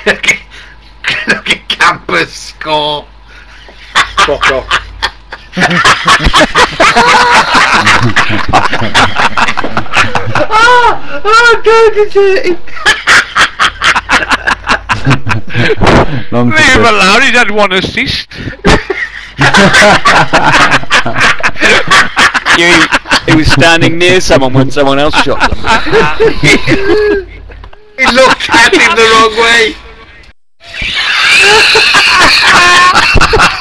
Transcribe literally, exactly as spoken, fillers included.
look at, look at Campus score. Fuck off. oh, oh, God, it's it. Leave him alone, he's had one assist. he, he was standing near someone when someone else shot them. He looked at him the wrong way.